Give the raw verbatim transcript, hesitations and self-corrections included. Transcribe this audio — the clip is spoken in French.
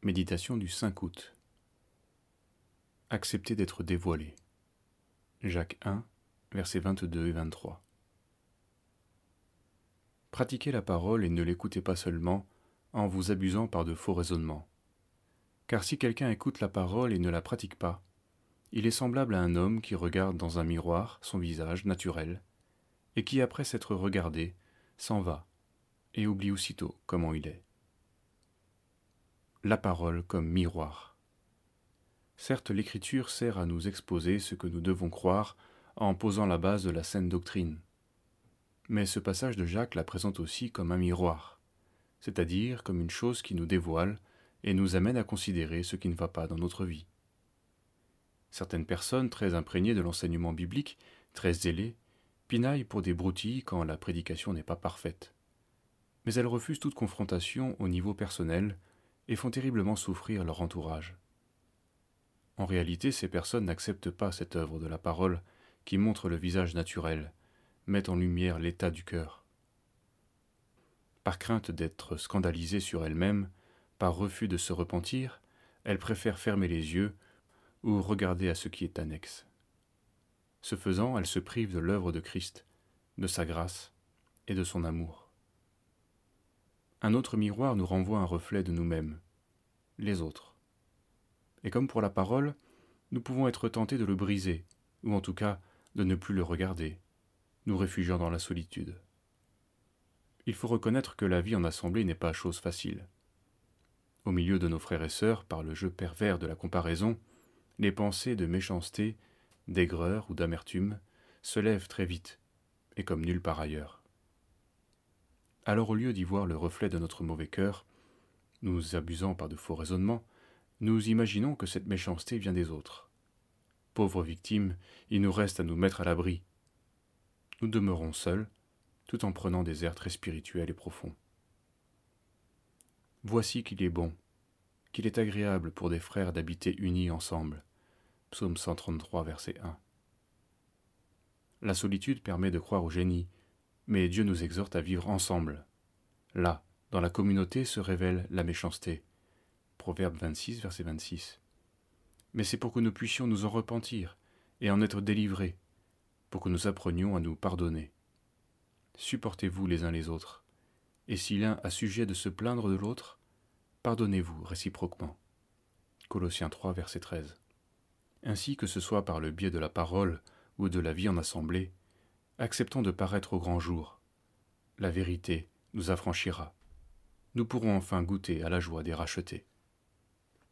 Méditation du cinq août. Accepter d'être dévoilé. Jacques un, versets vingt-deux et vingt-trois. Pratiquez la parole et ne l'écoutez pas seulement en vous abusant par de faux raisonnements. Car si quelqu'un écoute la parole et ne la pratique pas, il est semblable à un homme qui regarde dans un miroir son visage naturel et qui, après s'être regardé, s'en va et oublie aussitôt comment il est. La parole comme miroir. Certes, l'Écriture sert à nous exposer ce que nous devons croire en posant la base de la saine doctrine. Mais ce passage de Jacques la présente aussi comme un miroir, c'est-à-dire comme une chose qui nous dévoile et nous amène à considérer ce qui ne va pas dans notre vie. Certaines personnes très imprégnées de l'enseignement biblique, très zélées, pinaillent pour des broutilles quand la prédication n'est pas parfaite. Mais elles refusent toute confrontation au niveau personnel et font terriblement souffrir leur entourage. En réalité, ces personnes n'acceptent pas cette œuvre de la parole qui montre le visage naturel, met en lumière l'état du cœur. Par crainte d'être scandalisées sur elles-mêmes, par refus de se repentir, elles préfèrent fermer les yeux ou regarder à ce qui est annexe. Ce faisant, elles se privent de l'œuvre de Christ, de sa grâce et de son amour. Un autre miroir nous renvoie un reflet de nous-mêmes, les autres. Et comme pour la parole, nous pouvons être tentés de le briser, ou en tout cas de ne plus le regarder, nous réfugiant dans la solitude. Il faut reconnaître que la vie en assemblée n'est pas chose facile. Au milieu de nos frères et sœurs, par le jeu pervers de la comparaison, les pensées de méchanceté, d'aigreur ou d'amertume se lèvent très vite, et comme nulle part ailleurs. Alors au lieu d'y voir le reflet de notre mauvais cœur, nous abusant par de faux raisonnements, nous imaginons que cette méchanceté vient des autres. Pauvres victimes, il nous reste à nous mettre à l'abri. Nous demeurons seuls, tout en prenant des airs très spirituels et profonds. Voici qu'il est bon, qu'il est agréable pour des frères d'habiter unis ensemble. Psaume cent trente-trois, verset un. La solitude permet de croire au génie, mais Dieu nous exhorte à vivre ensemble. Là, dans la communauté se révèle la méchanceté. Proverbe vingt-six, verset vingt-six. Mais c'est pour que nous puissions nous en repentir et en être délivrés, pour que nous apprenions à nous pardonner. Supportez-vous les uns les autres, et si l'un a sujet de se plaindre de l'autre, pardonnez-vous réciproquement. Colossiens trois, verset treize. Ainsi que ce soit par le biais de la parole ou de la vie en assemblée, acceptons de paraître au grand jour. La vérité nous affranchira. Nous pourrons enfin goûter à la joie des rachetés.